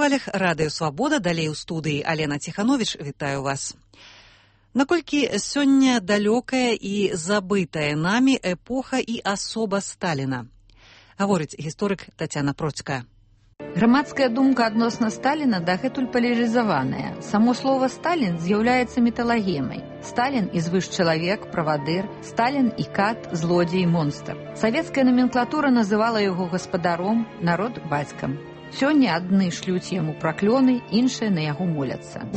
хвалях Радыё Свабода, далей у студыі Алена Ціхановіч, вітаю вас. Наколькі сёння далёкая і забытая намі эпоха і асоба Сталіна? Гаворыць гісторык Тацяна Процькая. Грамадская думка адносна Сталіна дагэтуль палярызаваная. Само слова «Сталін» з'яўляецца металагемай. Сталін і звышчалавек, правадыр, Сталін і кат, злодзей, монстр. Савецкая наменклатура называла яго гаспадаром, народ бацькам. Сёння адны шлюць яму праклёны, іншыя на яго моляцца.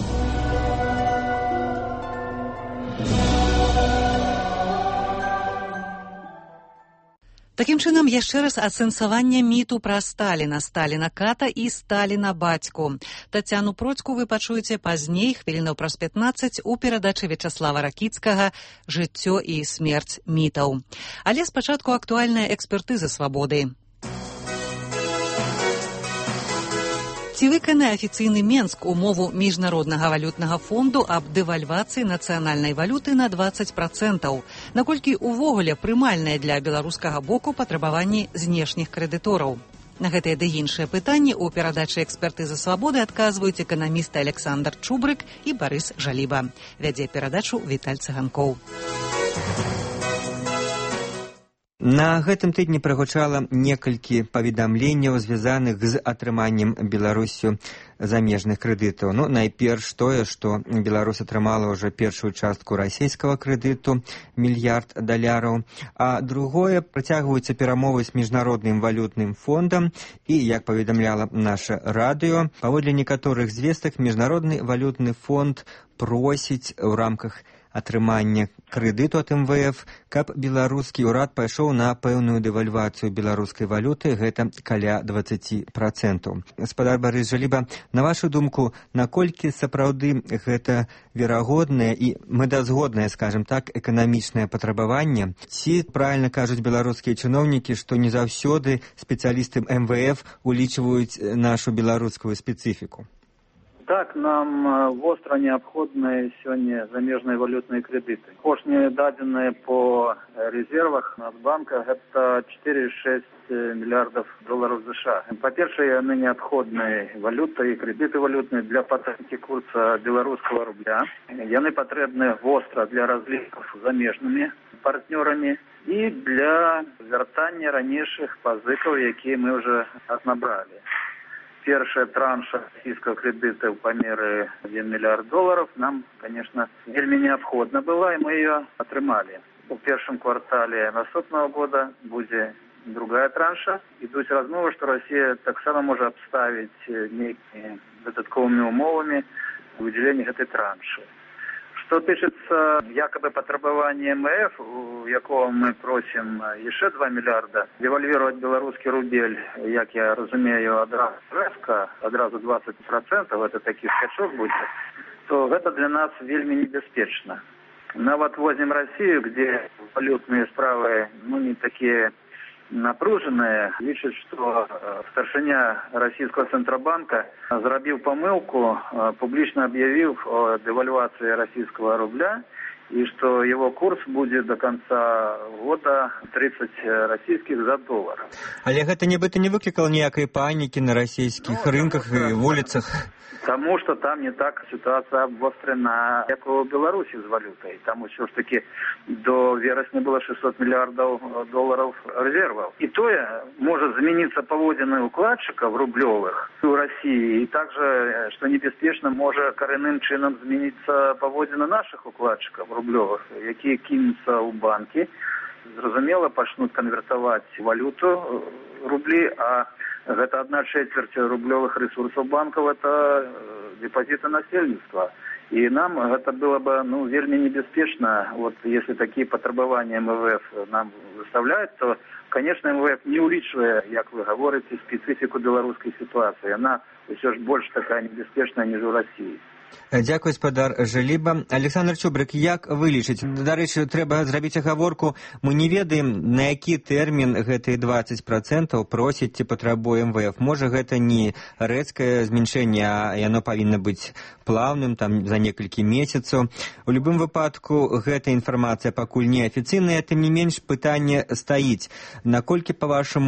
Такім чынам, яшчэ раз асэнсаванне міту пра Сталіна, Сталіна-ката і Сталіна-бацьку. Тацяну Процьку вы пачуеце пазней, хвілінаў праз 15, у перадачы Вячаслава Ракіцкага «Жыццё і смерць мітаў». Але спачатку актуальная экспертыза свабоды. Ці выканае афіцыйны Менск умову Міжнароднага валютнага фонду аб дэвальвацыі нацыянальнай валюты на 20%? Наколькі ўвогуле прымальныя для беларускага боку патрабаванні знешніх крэдытораў? На гэтыя ды іншыя пытанні ў перадачы экспертызы свабоды адказваюць эканамісты Александр Чубрык і Барыс Жаліба. Вядзе перадачу Віталь Цыганкоў. На гэтым тыдні прагучала некалькі паведамленняў, звязаных з атрыманнем Беларусю замежных крэдытаў. Найперш тое, што Беларусь атрымала ўжо першую частку расійскага крэдыту, $1 мільярд, а другое, працягваюцца перамовы з Міжнародным валютным фондам і, як паведамляла наша радыё, паводле некаторых звестак Міжнародны валютны фонд просіць у рамках атрымання крэдыту ад МВФ, каб беларускі ўрад пайшоў на пэўную дэвальвацыю беларускай валюты, гэта каля 20%. Гаспадар Барыс Жаліба, на вашу думку, наколькі сапраўды гэта верагоднае і мэтазгоднае, скажем так, эканамічнае патрабаванне? Ці правільна кажуць беларускія чыноўнікі, што не заўсёды спецыялісты МВФ улічваюць нашу беларускую спецыфіку? Так, нам востра неабходныя сёння замежныя валютныя крэдыты. Апошнія дадзеныя по рэзервах Нацбанка гэта $4,6 мільярдаў США. Па-першае, яны неабходныя валюта і крэдыты валютныя для падтрымкі курса беларускага рубля. Яны патрэбныя востра для разлікаў з замежнымі партнёрамі і для вяртання ранейшых пазыкаў, якія мы ўжо аднабралі. Першая транша расійскага крэдыта ў памеры $1 мільярд нам, конечно, вельмі неабходна была, і мы ее атрымалі. У першым квартале наступного года будзе другая транша. Ідуць размовы, што Расія таксама можа абставіць нейкімі дадатковымі умовамі выдзялення гэтай траншы. Что тычыцца якобы патрабавання МВФ, у якого мы просім яшчэ $2 мільярда, девальвировать беларускі рубель, як я разумею, адразу 20%, это такі скачок будзе, то гэта для нас вельмі небяспечна. Нават возьмем Россию, где валютные справы не такие напружаныя, лічаць, што старшыня расійскага цэнтрабанка зрабіў памылку, публічна аб'явіў о дэвальвацыі расійскага рубля і што его курс будзе до конца года 30 расійскіх за $1. Але гэта нібыта не выклікала ніякай панікі на расійскіх рынках і вуліцах? Тому что там не так ситуация обострена, як у Беларусі з валютой. Там усё ж таки до верасня было $600 мільярдаў резервов. И тое может змяниться паводзіны укладчиков рублевых у России. И также, что небяспечна, может коренным чином змяниться паводзіны наших укладчиков рублевых, якія кинутся у банки, зразумела, пачнут конвертовать валюту рублі, а гэта 1/4 рублевых ресурсов банков, это депозиты насельніцтва. И нам это было бы вельмі небяспечна. Вот если такие патрабаванні МВФ нам выставляют, то, конечно, МВФ не улічвае, як вы говорите, специфику беларускай ситуации. Она ўсё ж больш такая небяспечная, ніж у России. Дзякуй, спадар Жаліба. Александр Чубрык, як вы лічыце? Дарэчы, трэба зрабіць агаворку. Мы не ведаем, на які тэрмін гэтыя 20% просіць ці патрабуе МВФ. Можа, гэта не рэзкае зменшэнне, а яно павінна быць плаўным, там, за некалькі месяцаў. У любым выпадку, гэта інфармацыя пакуль не афіцыйная, тым не менш пытанне стаіць. Наколькі, па-вашаму,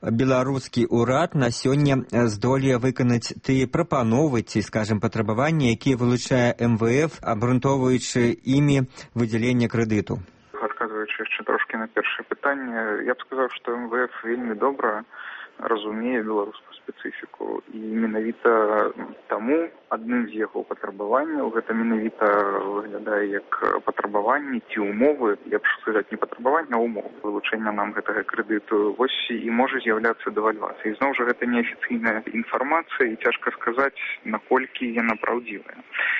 беларускі ўрад на сёння здолее выканаць тыя прапановы ці, скажем, патрабаванні, якія вылучае МВФ, абгрунтоўваючы імі выдзяленне крэдыту? Адказваючы яшчэ трошкі на першае пытанне, я б сказаў, што МВФ вельмі добра разумее беларускую спецыфіку, і менавіта таму адным з яго патрабаванняў гэта менавіта выглядае як патрабаванні ці умовы, лепш сказаць, не патрабаванне, а умовы вылучэння нам гэтага крэдыту. Вось і можа з'яўляцца дэвальвацыя. І зноў жа гэта неафіцыйная інфармацыя, і цяжка сказаць, наколькі яна праўдзівая.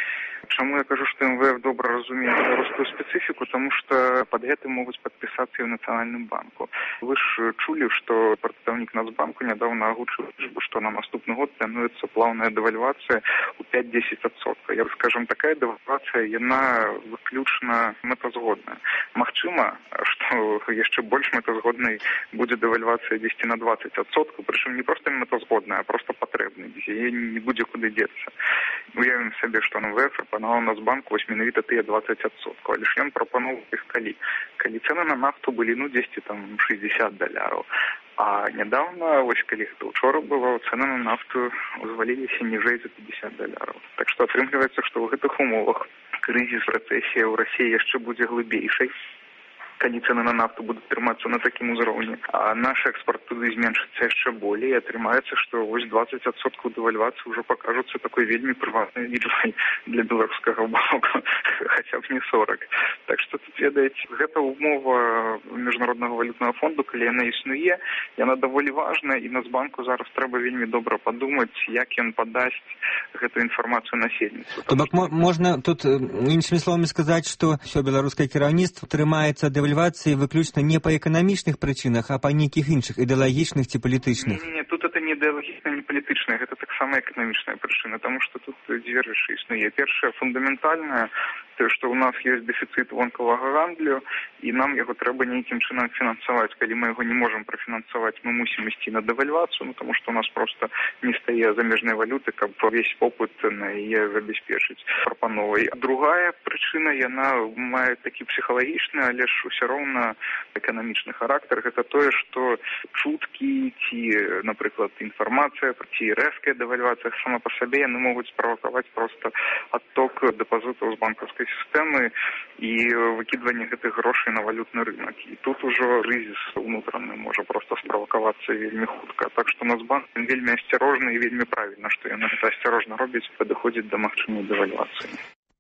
Чаму я кажу, што МВФ добра разумее беларускую спецыфіку? Таму што пад гэтым могуць падпісацца і ў Нацыянальным банку. Вы ж чулі, што прадстаўнік Нацбанку нядаўна агучыў, што на наступны год плануецца плаўная дэвальвацыя ў 5-10%. Я скажам, такая дэвальвацыя, яна выключна мэтазгодная. Магчыма, што яшчэ больш мэтазгоднай будзе дэвальвацыя 10 на 20%, прычым не проста мэтазгодная, а проста патрэбная. Яе не будзе куды децца. Уявім сабе, што МВФ прапанаваў Нацбанку вось менавіта тыя 20%. Але ж ён прапановаў іх калі? Калі цэны на нафту былі, дзесьці там $60. А нядаўна, вось калі гэта учора было, цэны на нафту зваліліся ніжэй за $50. Так што атрымліваецца, што ў гэтых умовах крызіс, рэцэсія ў Расіі яшчэ будзе глыбейшай, калі цены на нафту будуць трымацца на такім узроўні, а наш экспорт туды зменшыцца яшчэ болей, і атрымаецца, што вось 20% дэвальвацыі ўжо пакажуцца такой вельмі прыватнай лічбай для беларускага боку, хаця б не 40. Так што тут, ведаеце, гэта умова Міжнароднага валютнага фонду, калі яна існуе, яна даволі важная, і Нацбанку зараз трэба вельмі добра падумаць, як ён падасць гэту інфармацыю насельніцтву. То бок можна тут іншымі словамі сказаць, што ўсё беларускае кіраўніцтва трымаецца дэвальвацыі выключна не па эканамічных прычынах, а па нейкіх іншых ідэалагічных ці палітычных. Не, тут это не ідэалагічна, не палітычная, гэта таксама эканамічная прычына, таму што тут дзве рэчы існуе. Першая фундаментальная, тое, што ў нас ёсць дэфіцыт вонкавага гандлю, і нам яго трэба нейкім чынам фінансаваць. Калі мы яго не можам прафінансаваць, мы мусім ісці на дэвальвацыю, таму што ў нас проста не стае замежнай валюты, каб увесь попыт на яе забяспечыць прапановай. Другая прычына, яна мае такі псіхалагічны, але ж усё роўна эканамічны характар. Гэта тое, што чуткі ці, напрыклад, інфармацыя ці рэзкая дэвальвацыя сама па сабе, яны могуць справакаваць проста адток дэпазітаў з банкаўскай сістэмы і выкідванне гэтых грошай на валютны рынок. І тут ужо крызіс унутраны можа проста справакавацца вельмі хутка. Так што Нацбанк вельмі асцярожна і вельмі правільна, што яны гэта асцярожна робяць, падыходзіць да магчымай дэвальвацыі.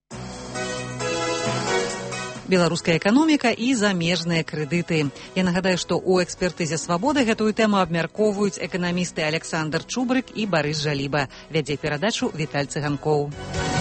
Беларуская эканоміка і замежныя крэдыты. Я нагадаю, што ў экспертызе «Свабоды» гэтую тэму абмяркоўваюць эканамісты Александр Чубрык і Барыс Жаліба. Вядзе перадачу Віталь Цыганкоў.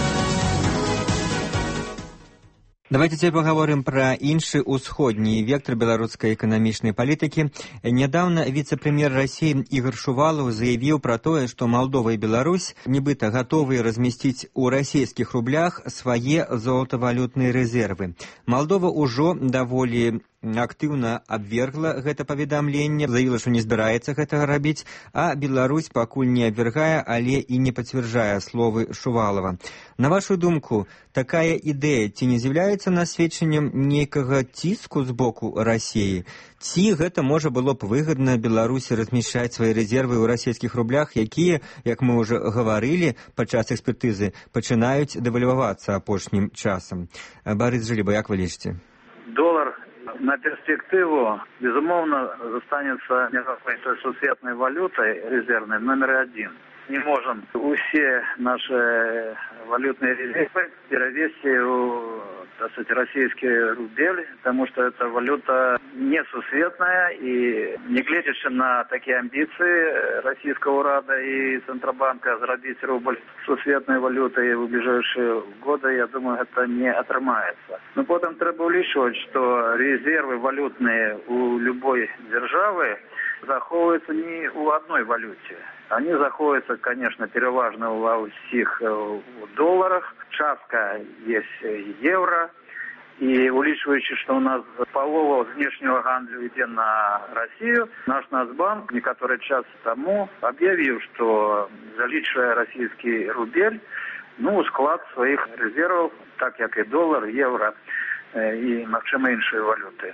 Давайте цяпер паговорым пра іншы ўсходні вектар беларускай эканамічнай палітыкі. Нядаўна віцэ-прэм'ер Расіі Ігор Шувалаў заявіў пра тое, што Малдова і Беларусь нібыта гатовыя размясціць у расійскіх рублях свае золатавалютныя рэзервы. Малдова ўжо даволі актыўна абвергла гэта паведамленне, заявіла, што не збіраецца гэтага рабіць, а Беларусь пакуль не абвяргае, але і не пацвярджае словы Шувалава. На вашу думку, такая ідэя ці не з'яўляецца насведчаннем нейкага ціску з боку Расіі? Ці гэта можа было б выгадна Беларусі размяшчаць свае рэзервы ў расійскіх рублях, якія, як мы ўжо гаварылі падчас экспертызы, пачынаюць дэвальвавацца апошнім часам? Барыс Жаліба, як вы лічыце? Доллар на перспективу, безумовно, застанется мировой сусветной валютой резервной номер один. Не можем все наши валютные резервы перевести в, так сказать, российский рубль, потому что это валюта несусветная, и не глядячи на такие амбиции российского урада и Центробанка зародить рубль сусветной валютой в ближайшие годы, я думаю, это не отрымается. Но потом треба улічваць, что резервы валютные у любой державы заховываются не у одной валюте. Они заходятся, конечно, переважно во всех долларах. Частка есть евро. И улічваючи, что у нас полова внешнего гандлю идет на Россию, наш Нацбанк некоторый час тому объявил, что заличивая российский рубль, склад своих резервов, так как и доллар, евро и, магчыма, іншыя валюты.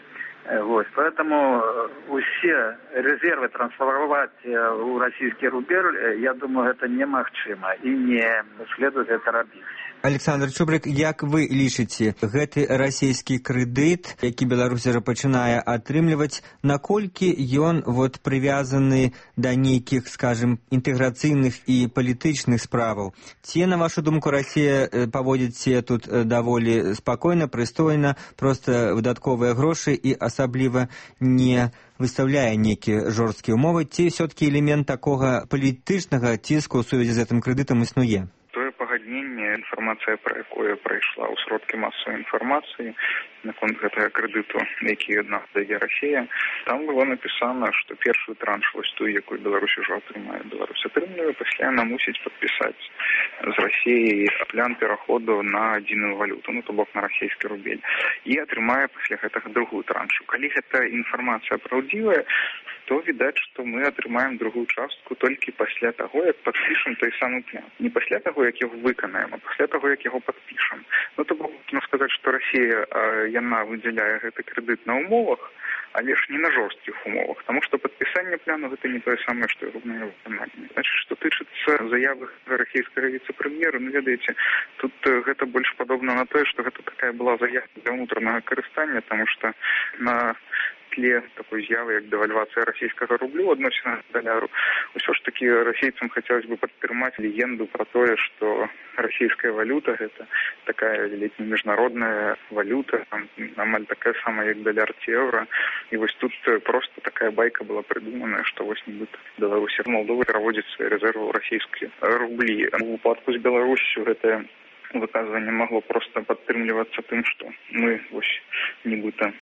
Вот, поэтому все резервы трансформовать в российский рубль, я думаю, это немагчыма и не следует это робить. Александр Чубрык, як вы лічыце, гэты расійскі крэдыт, які Беларусь уже пачынае атрымліваць, наколькі ён прывязаны да нейкіх, скажем, інтэграцыйных і палітычных справаў? Ці, на вашу думку, Расія паводзіць тут даволі спакойна, прыстойна, проста выдатковыя грошы і асабліва не выставляе нейкія жорсткія ўмовы, ці ўсё-такі элемент такога палітычнага ціску ў сувязі з гэтым крэдытам існуе? Пагадненне, інфармацыя пра якое прайшла ў сродкі масавай інфармацыі наконт гэтага крэдыту, які ад нас дае Расія, там было напісана, што першую транш, вось тую, якую Беларусь ужо атрымае, Беларусь атрымлівае, пасля яна мусіць падпісаць з Расіяй план пераходу на адзіную валюту, то бок на расійскі рубель, і атрымае пасля гэтага другую траншу. Калі гэта інфармацыя праўдзівая, то відаць, што мы атрымаем другую частку толькі пасля таго, як падпішам той самы план. Не пасля таго, як яго выканаем, а пасля таго, як яго падпішам. То бок, можна сказаць, што Расія, яна выдзяляе гэты крэдыт на умовах, але ж не на жорсткіх умовах, таму што падпісанне пляну гэта не тое самае, што яго выкананне. Значыць, што тычыцца заявы расійскага віцэ-прэм'ера, ведаеце, тут гэта больш падобна на тое, што гэта такая была заява для ўнутранага карыстання, таму што на тле такой з'явы, як дэвальвацыя расійскага рублю адносіна к даляру, усё ж такі расійцам хацелось бы падтрымаць легенду пра тое, што расійская валюта гэта такая ледзь не міжнародная валюта, амаль такая самая, як даляр ці еўра. І вось тут проста такая байка была прыдуманая, што вось нібыта Беларусі Молдова пераводзіць свае рэзервы ў расійскія рублі. У выпадку з Беларусю гэтае выказванне магло проста падтрымлівацца тым, што мы вось нібыта